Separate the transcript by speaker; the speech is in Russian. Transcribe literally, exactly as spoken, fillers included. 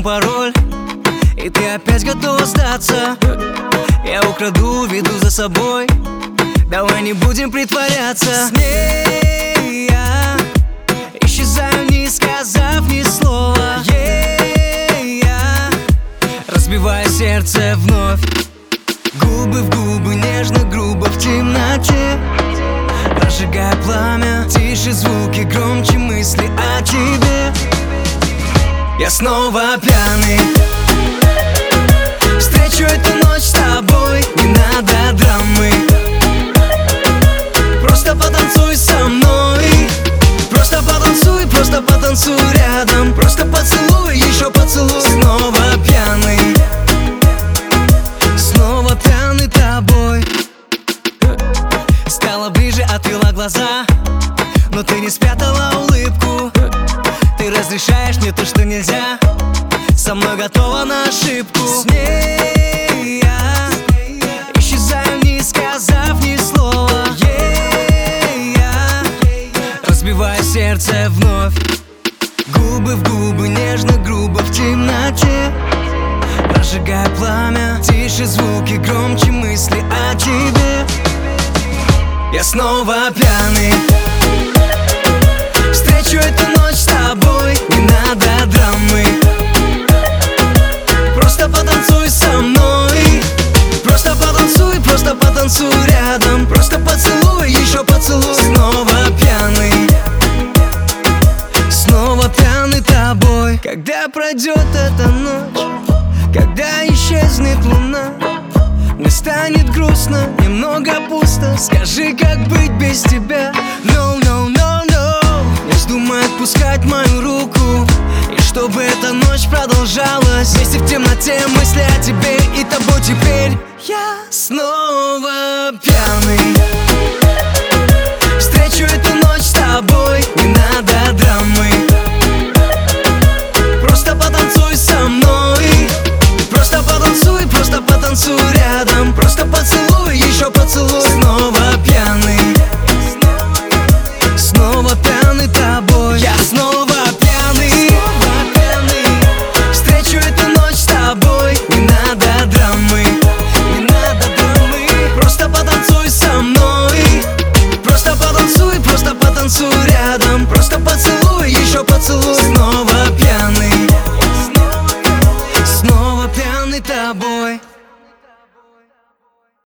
Speaker 1: пароль, и ты опять готова сдаться. Я украду, веду за собой, давай не будем притворяться. С ней я исчезаю, не сказав ни слова. Ей я разбиваю сердце вновь. Губы в губы, нежно, грубо в темноте. Разжигая пламя, тише звуки, громче мысли о тебе. Я снова пьяный, встречу эту ночь с тобой. Не надо драмы, просто потанцуй со мной. Просто потанцуй, просто потанцуй рядом. Просто поцелуй, еще поцелуй. Снова пьяный, снова пьяный тобой. Стала ближе, отвела глаза, но ты не спрятала улыбку. Ты разрешаешь мне то, что нельзя. Со мной готова на ошибку. С ней я исчезаю, не сказав ни слова. Ей я разбиваю сердце вновь. Губы в губы, нежно, грубо в темноте. Разжигая пламя, тише звуки, громче мысли о тебе. Я снова пьяный, встречу эту ночь с тобой. Не надо драмы, просто потанцуй со мной. Просто потанцуй, просто потанцуй рядом. Просто поцелуй, еще поцелуй. Снова пьяный, снова пьяный тобой. Когда пройдет эта ночь, когда исчезнет луна, мне станет грустно, немного пусто. Скажи, как быть без тебя? No, no, no, no. Не вздумай отпускать мою руку, и чтобы эта ночь продолжалась. Вместе в темноте мысли о тебе и тобой теперь. Я снова пьяный,